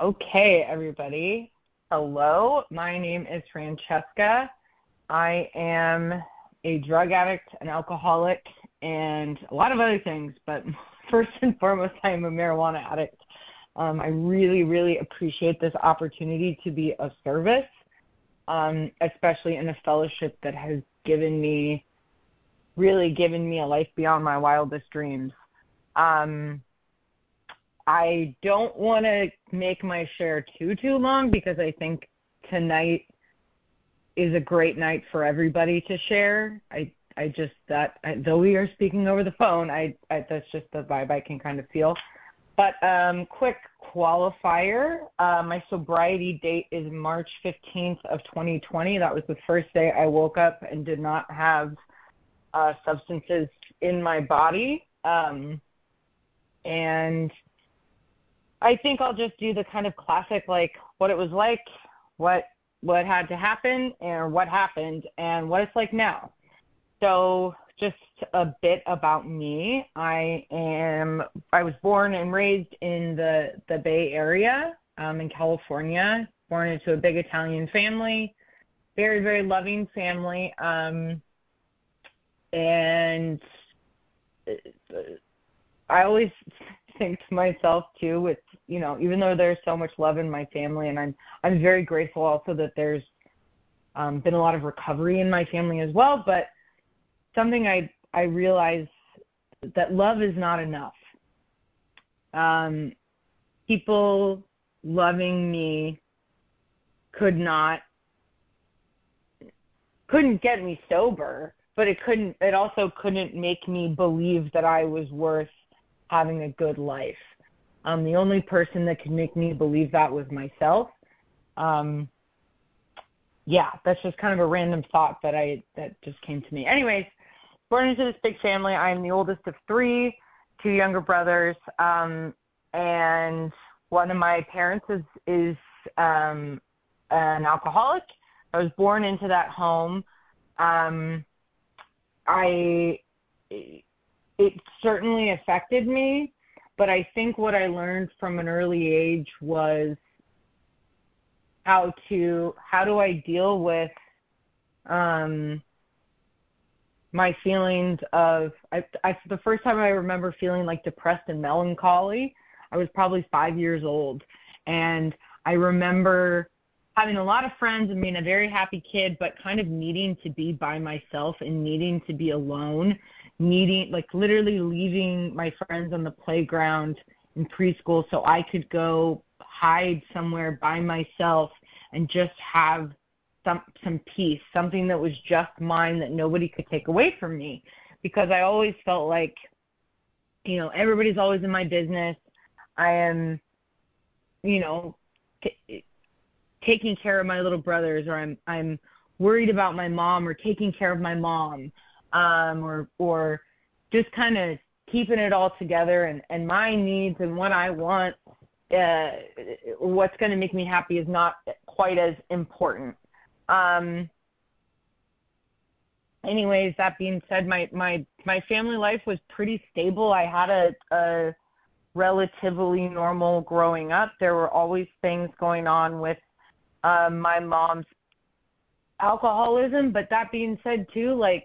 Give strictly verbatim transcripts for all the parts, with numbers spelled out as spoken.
Okay, everybody. Hello, my name is Francesca. I am a drug addict, an alcoholic, and a lot of other things, but first and foremost, I am a marijuana addict. Um, I really, really appreciate this opportunity to be of service, um, especially in a fellowship that has given me, really given me a life beyond my wildest dreams. Um, I don't want to make my share too, too long because I think tonight is a great night for everybody to share. I, I just, that, I, though we are speaking over the phone, I, I that's just the vibe I can kind of feel. But um, quick qualifier, uh, my sobriety date is March fifteenth of twenty twenty. That was the first day I woke up and did not have uh, substances in my body. Um, and I think I'll just do the kind of classic, like what it was like, what what had to happen, and what happened, and what it's like now. So just a bit about me. I am I was born and raised in the, the Bay Area um, in California, born into a big Italian family, very, very loving family. Um, and I always think to myself too, with, you know, even though there's so much love in my family, and I'm I'm very grateful also that there's um, been a lot of recovery in my family as well, but something I I realize that love is not enough. Um, people loving me could not couldn't get me sober, but it couldn't it also couldn't make me believe that I was worth having a good life. Um, the only person that could make me believe that was myself. Um, yeah, that's just kind of a random thought that I that just came to me. Anyways, born into this big family. I'm the oldest of three, two younger brothers, um, and one of my parents is is um, an alcoholic. I was born into that home. Um, I it certainly affected me, but I think what I learned from an early age was how to how do I deal with um, my feelings of I, I the first time I remember feeling like depressed and melancholy, I was probably five years old, and I remember having a lot of friends and being a very happy kid, but kind of needing to be by myself and needing to be alone, needing, like literally leaving my friends on the playground in preschool so I could go hide somewhere by myself and just have some some peace, something that was just mine that nobody could take away from me. Because I always felt like, you know, everybody's always in my business. I am, you know, t- taking care of my little brothers, or I'm I'm worried about my mom, or taking care of my mom, um, or or just kind of keeping it all together, and, and my needs and what I want, uh, what's going to make me happy is not quite as important. Um, anyways, that being said, my, my, my family life was pretty stable. I had a, a relatively normal growing up. There were always things going on with Um, my mom's alcoholism, but that being said too, like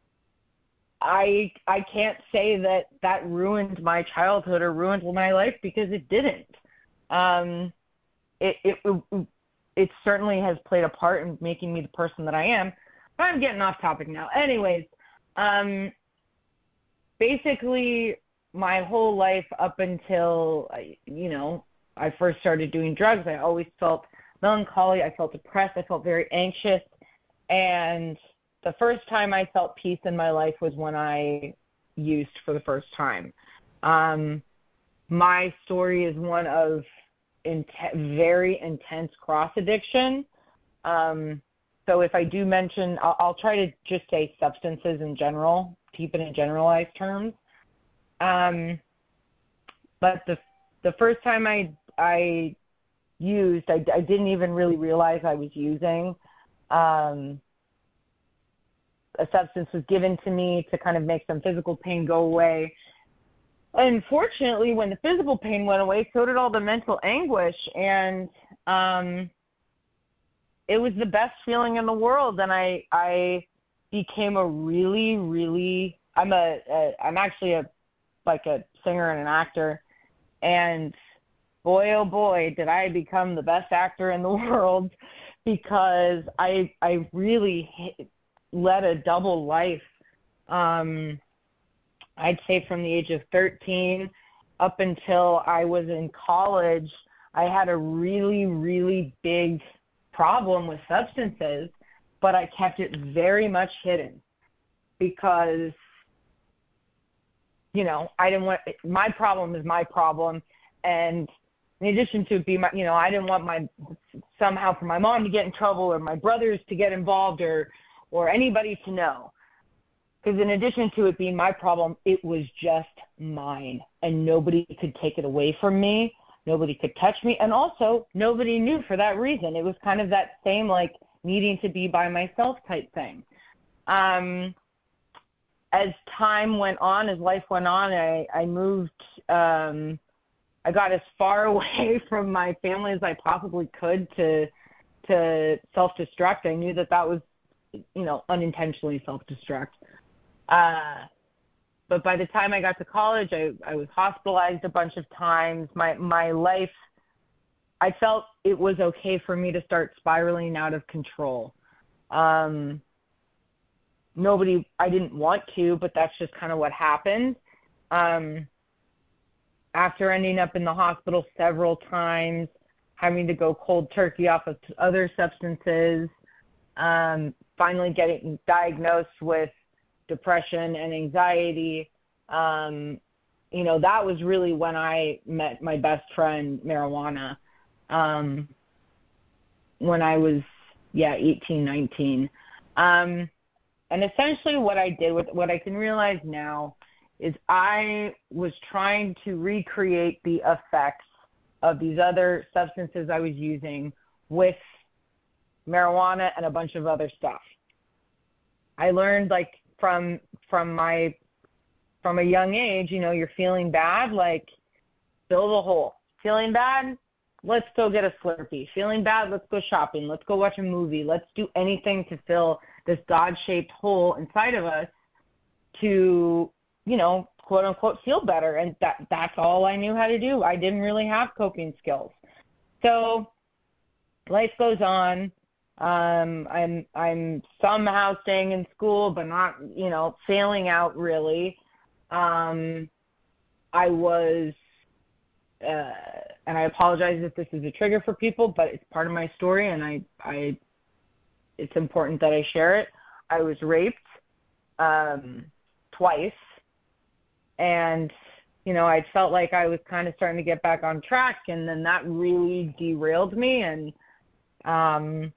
I I can't say that that ruined my childhood or ruined my life, because it didn't. Um, it, it it certainly has played a part in making me the person that I am. But I'm getting off topic now. Anyways, um, basically my whole life up until, you know, I first started doing drugs, I always felt melancholy, I felt depressed, I felt very anxious, and the first time I felt peace in my life was when I used for the first time. Um, my story is one of int- very intense cross addiction. Um, so if I do mention, I'll, I'll try to just say substances in general, keep it in generalized terms. Um, but the the first time I I used, I, I didn't even really realize I was using. Um, a substance was given to me to kind of make some physical pain go away. unfortunately, when the physical pain went away, so did all the mental anguish. And um, it was the best feeling in the world. And I, I became a really, really, I'm a, a I'm actually a, like a singer and an actor. And boy, oh boy, did I become the best actor in the world, because I, I really hit, led a double life. Um, I'd say from the age of thirteen up until I was in college, I had a really, really big problem with substances, but I kept it very much hidden because, you know, I didn't want, my problem is my problem. And in addition to be my, you know, I didn't want my, somehow for my mom to get in trouble or my brothers to get involved or, or anybody to know. Because in addition to it being my problem, it was just mine, and nobody could take it away from me. Nobody could touch me, and also nobody knew for that reason. It was kind of that same, like, needing to be by myself type thing. Um, as time went on, as life went on, I, I moved, um, I got as far away from my family as I possibly could to to self-destruct. I knew that that was, you know, unintentionally self-destruct. Uh, but by the time I got to college, I, I was hospitalized a bunch of times. My my life, I felt it was okay for me to start spiraling out of control. Um, nobody, I didn't want to, but that's just kind of what happened. Um, after ending up in the hospital several times, having to go cold turkey off of other substances, um, finally getting diagnosed with depression and anxiety, um, you know, that was really when I met my best friend, marijuana, um, when I was, yeah, eighteen, nineteen. Um, and essentially what I did, with what I can realize now, is I was trying to recreate the effects of these other substances I was using with marijuana and a bunch of other stuff. I learned, like, from from my from a young age, you know, you're feeling bad, like, fill the hole. Feeling bad, let's go get a Slurpee. Feeling bad, let's go shopping. Let's go watch a movie. Let's do anything to fill this God-shaped hole inside of us to, you know, quote unquote, feel better. And that that's all I knew how to do. I didn't really have coping skills. So life goes on. Um, I'm I'm somehow staying in school, but not, you know, failing out really. Um, I was, uh, and I apologize if this is a trigger for people, but it's part of my story, and I, I, it's important that I share it. I was raped um, twice, and, you know, I felt like I was kind of starting to get back on track, and then that really derailed me, and um,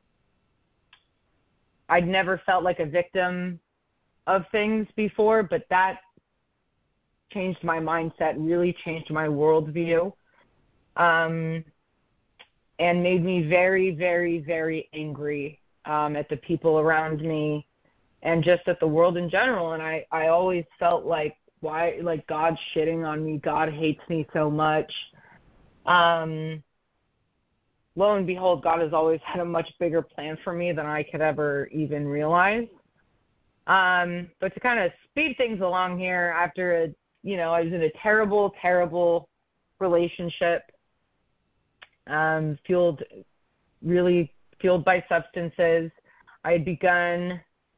I'd never felt like a victim of things before, but that changed my mindset, really changed my worldview, um, and made me very, very, very angry um, at the people around me and just at the world in general. And I, I always felt like, why, like, God's shitting on me. God hates me so much. Um, lo and behold, God has always had a much bigger plan for me than I could ever even realize. Um, but to kind of speed things along here, after a, you know, I was in a terrible, terrible relationship, um, fueled, really fueled by substances. I had begun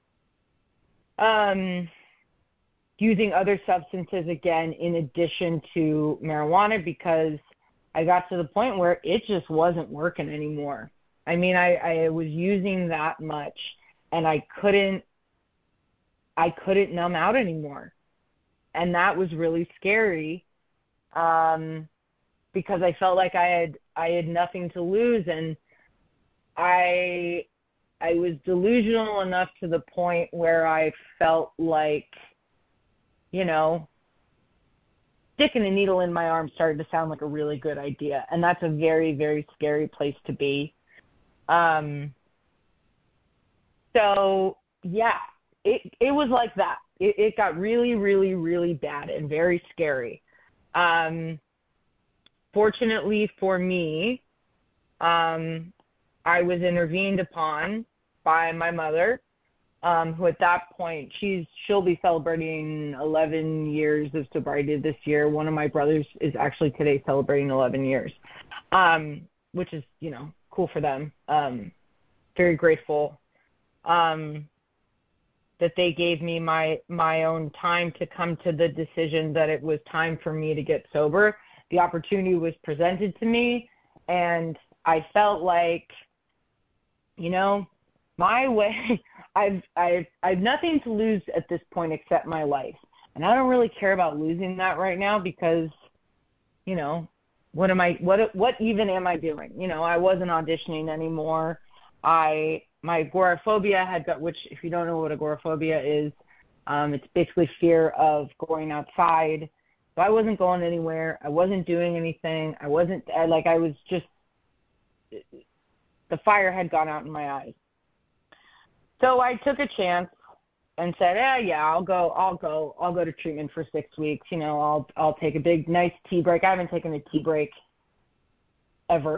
um, using other substances again in addition to marijuana, because I got to the point where it just wasn't working anymore. I mean, I, I was using that much, and I couldn't, I couldn't numb out anymore. And that was really scary, um, because I felt like I had, I had nothing to lose. And I, I was delusional enough to the point where I felt like, you know, sticking a needle in my arm started to sound like a really good idea. And that's a very, very scary place to be. Um, so, yeah, it, it was like that. it, it got really, really, really bad and very scary. Um, fortunately for me, um, I was intervened upon by my mother, um, who at that point, she's she'll be celebrating eleven years of sobriety this year. One of my brothers is actually today celebrating eleven years, um, which is, you know, cool for them. Um, very grateful um, that they gave me my my own time to come to the decision that it was time for me to get sober. The opportunity was presented to me, and I felt like, you know, my way, I've, I've, I've nothing to lose at this point except my life. And I don't really care about losing that right now because, you know, what am I, what, what even am I doing? You know, I wasn't auditioning anymore. I, my agoraphobia had got, which if you don't know what agoraphobia is, um, it's basically fear of going outside. So I wasn't going anywhere. I wasn't doing anything. I wasn't, I, like, I was just, the fire had gone out in my eyes. So I took a chance and said, yeah, yeah, I'll go, I'll go, I'll go to treatment for six weeks. You know, I'll, I'll take a big, nice tea break. I haven't taken a tea break ever.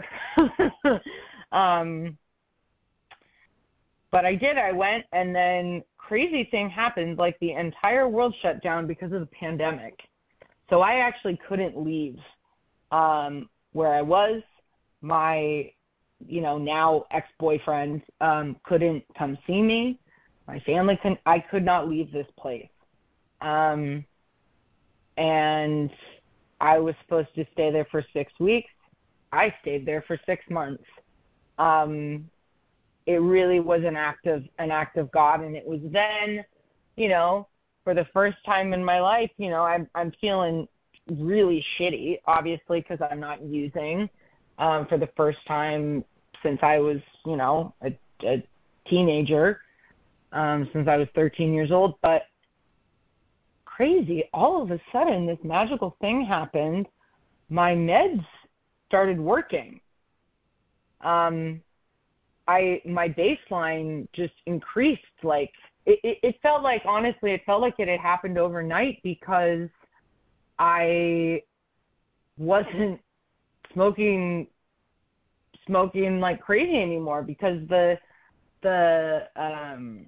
um, but I did, I went, and then crazy thing happened, like the entire world shut down because of the pandemic. So I actually couldn't leave um, where I was. My you know, now ex-boyfriend um, couldn't come see me. My family couldn't, I could not leave this place. Um, and I was supposed to stay there for six weeks. I stayed there for six months. Um, it really was an act of, an act of God. And it was then, you know, for the first time in my life, you know, I'm, I'm feeling really shitty, obviously, because I'm not using. Um, for the first time since I was, you know, a, a teenager, um, since I was thirteen years old. But crazy, all of a sudden, this magical thing happened. My meds started working. Um, I my baseline just increased. Like it, it, it felt like, honestly, it felt like it had happened overnight because I wasn't smoking smoking like crazy anymore because the the um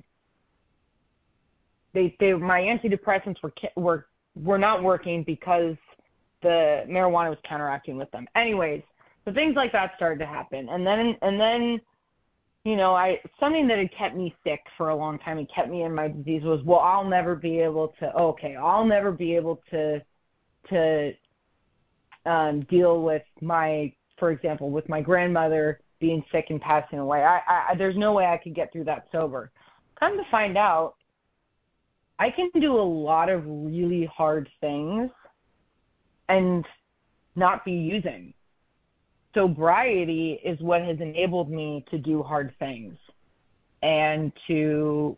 they they my antidepressants were were were not working because the marijuana was counteracting with them. Anyways, so things like that started to happen, and then and then you know I something that had kept me sick for a long time and kept me in my disease was, well, I'll never be able to okay I'll never be able to to um, deal with my, for example, with my grandmother being sick and passing away. I, I, there's no way I could get through that sober. Come to find out, I can do a lot of really hard things and not be using. Sobriety is what has enabled me to do hard things and to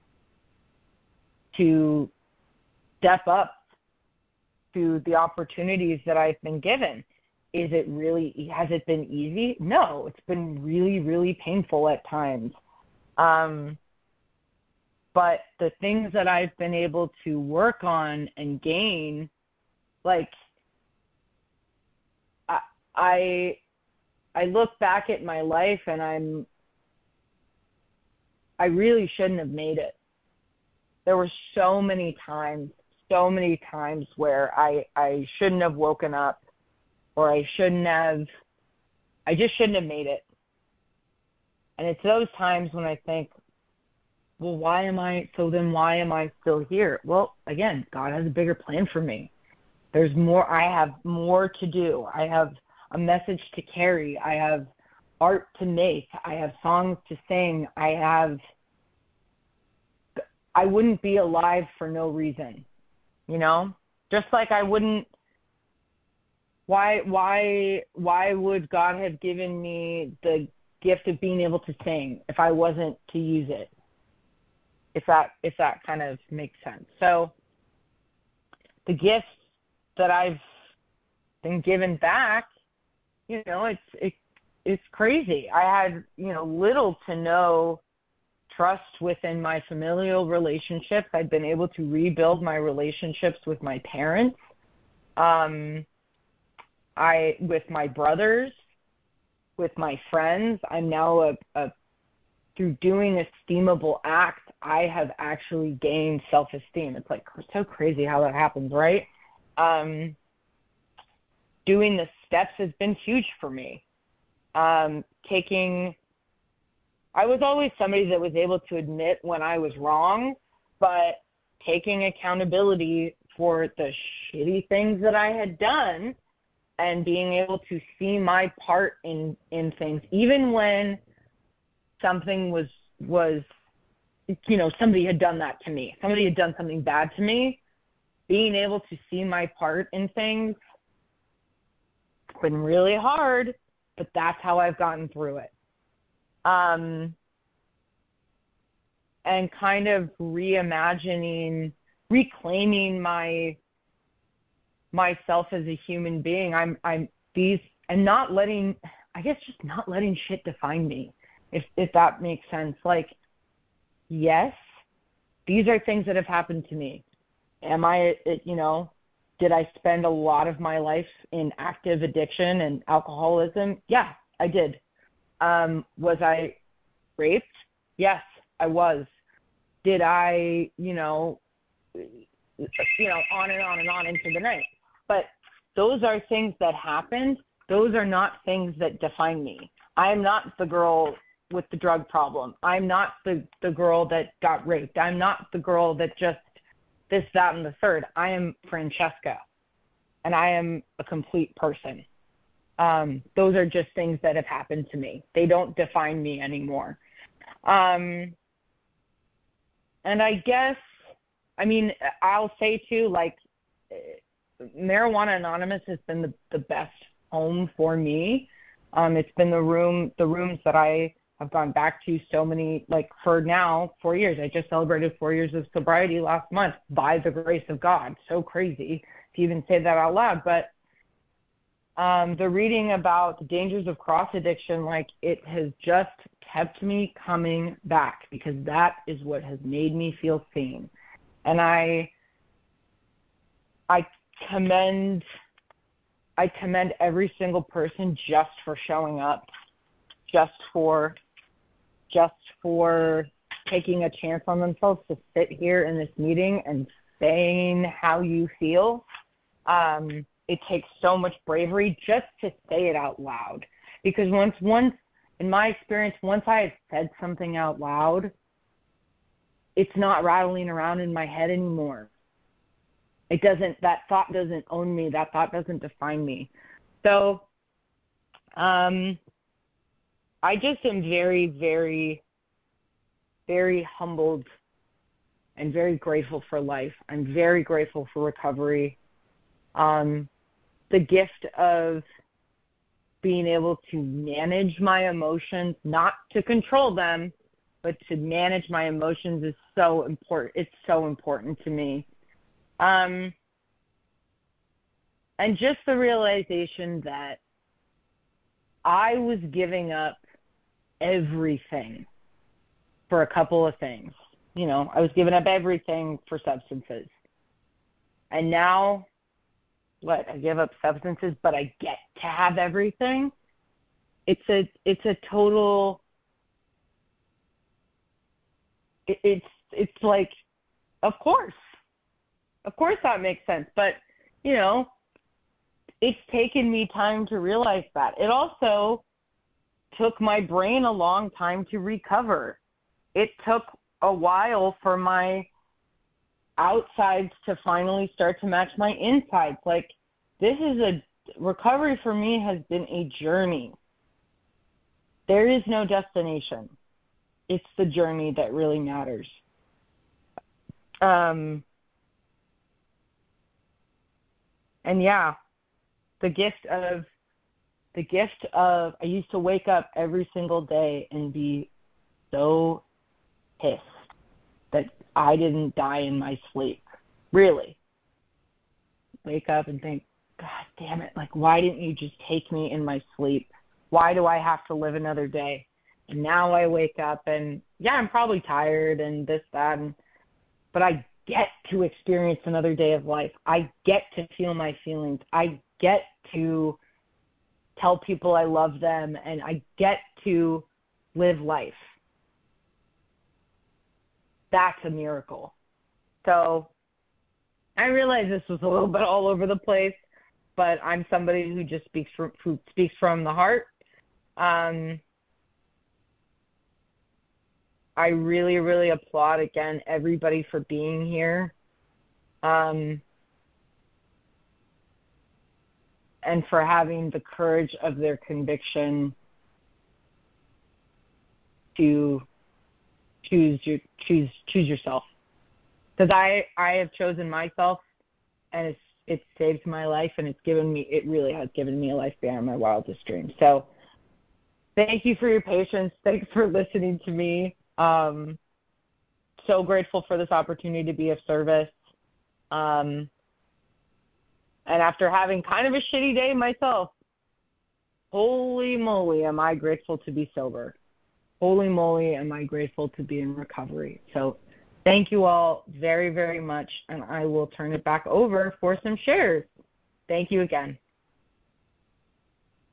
to step up to the opportunities that I've been given. Is it really, has it been easy? No, it's been really, really painful at times. Um, but the things that I've been able to work on and gain, like, I, I, I look back at my life and I'm, I really shouldn't have made it. There were so many times, so many times where I, I shouldn't have woken up, or I shouldn't have, I just shouldn't have made it. And it's those times when I think, well, why am I, so then why am I still here? Well, again, God has a bigger plan for me. There's more, I have more to do. I have a message to carry. I have art to make. I have songs to sing. I have, I wouldn't be alive for no reason, you know? Just like I wouldn't, why, why, why would God have given me the gift of being able to sing if I wasn't to use it? If that, if that kind of makes sense. So the gifts that I've been given back, you know, it's, it, it's crazy. I had, you know, little to no trust within my familial relationships. I've been able to rebuild my relationships with my parents, um, I with my brothers, with my friends. I'm now a, a through doing esteemable acts, I have actually gained self-esteem. It's like so crazy how that happens, right? Um, doing the steps has been huge for me. Um, taking, I was always somebody that was able to admit when I was wrong, but taking accountability for the shitty things that I had done and being able to see my part in, in things, even when something was, was, you know, somebody had done that to me. Somebody had done something bad to me. Being able to see my part in things, it's been really hard, but that's how I've gotten through it. Um, and kind of reimagining, reclaiming my myself as a human being. I'm, I'm these, and not letting, I guess, just not letting shit define me. If if that makes sense. Like, yes, these are things that have happened to me. Am I, you know, did I spend a lot of my life in active addiction and alcoholism? Yeah, I did. Um, was I raped? Yes, I was. Did I, you know, you know, on and on and on into the night. But those are things that happened. Those are not things that define me. I am not the girl with the drug problem. I'm not the, the girl that got raped. I'm not the girl that just this, that, and the third. I am Francesca, and I am a complete person. Um, those are just things that have happened to me. They don't define me anymore. Um, and I guess, I mean, I'll say too, like, Marijuana Anonymous has been the, the best home for me. Um, it's been the room, the rooms that I have gone back to so many, like for now, four years. I just celebrated four years of sobriety last month by the grace of God. So crazy to even say that out loud. But um, the reading about the dangers of cross addiction, like it has just kept me coming back because that is what has made me feel seen. And I, I commend, I commend every single person just for showing up, just for, just for taking a chance on themselves to sit here in this meeting and saying how you feel. Um, it takes so much bravery just to say it out loud. Because once, once, in my experience, once I have said something out loud, it's not rattling around in my head anymore. It doesn't, that thought doesn't own me. That thought doesn't define me. So, um, I just am very, very, very humbled and very grateful for life. I'm very grateful for recovery. Um, the gift of being able to manage my emotions, not to control them, but to manage my emotions is so important. It's so important to me. Um, and just the realization that I was giving up everything for a couple of things. You know, I was giving up everything for substances. And now, what, I give up substances, but I get to have everything? It's a, it's a total, it, it's, it's like, of course. Of course that makes sense. But, you know, it's taken me time to realize that. It also took my brain a long time to recover. It took a while for my outsides to finally start to match my insides. Like, this is a, recovery for me has been a journey. There is no destination. It's the journey that really matters. Um, and yeah, the gift of, the gift of, I used to wake up every single day and be so pissed that I didn't die in my sleep. Really. Wake up and think, God damn it, like, why didn't you just take me in my sleep? Why do I have to live another day? And now I wake up and, yeah, I'm probably tired and this, that, and, but I get to experience another day of life. I get to feel my feelings. I get to tell people I love them, and I get to live life. That's a miracle. So I realize this was a little bit all over the place, but I'm somebody who just speaks from, who speaks from the heart. Um, I really, really applaud, again, everybody for being here. Um, and for having the courage of their conviction to choose your, choose choose yourself. Because I, I have chosen myself, and it's it's saved my life, and it's given me it really has given me a life beyond my wildest dreams. So thank you for your patience. Thanks for listening to me. Um, so grateful for this opportunity to be of service. Um, and after having kind of a shitty day myself, holy moly, am I grateful to be sober. Holy moly, am I grateful to be in recovery. So thank you all very, very much, and I will turn it back over for some shares. Thank you again.